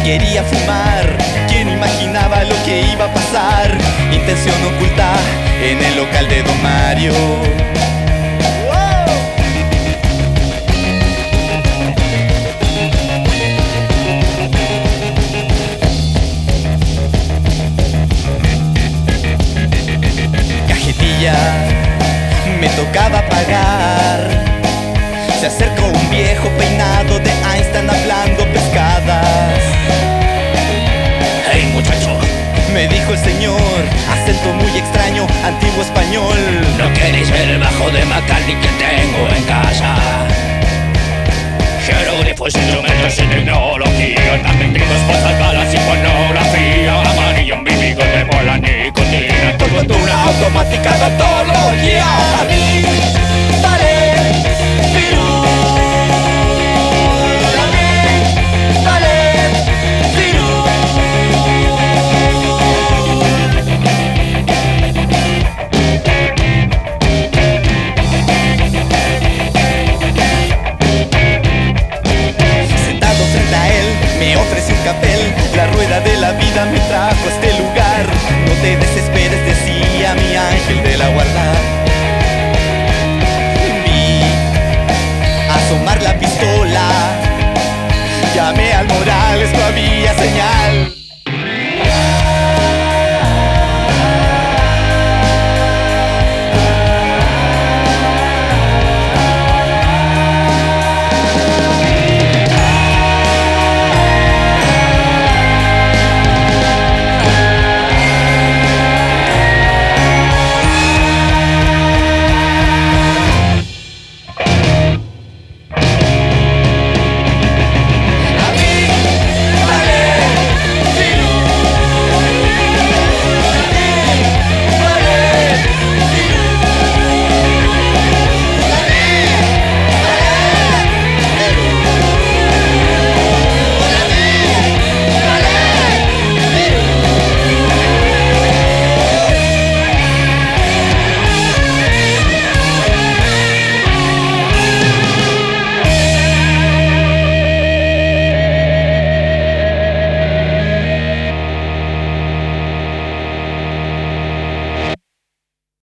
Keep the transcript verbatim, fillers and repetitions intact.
quería fumar. ¿Quién imaginaba lo que iba a pasar? Intención oculta en el local de Don Mario. Cajetilla, me tocaba pagar. Se acercó un viejo peinado de Einstein hablando pescadas. Hey muchacho, me dijo el señor, acento muy extraño, antiguo español. ¿no queréis el bajo de McCartney que tengo en casa? Jeroglifos, instrumentos y tecnología. También tengo esposas, balas y pornografía. Amarillo, mi bigote, mola, nicotina. Todo en una automática de antología.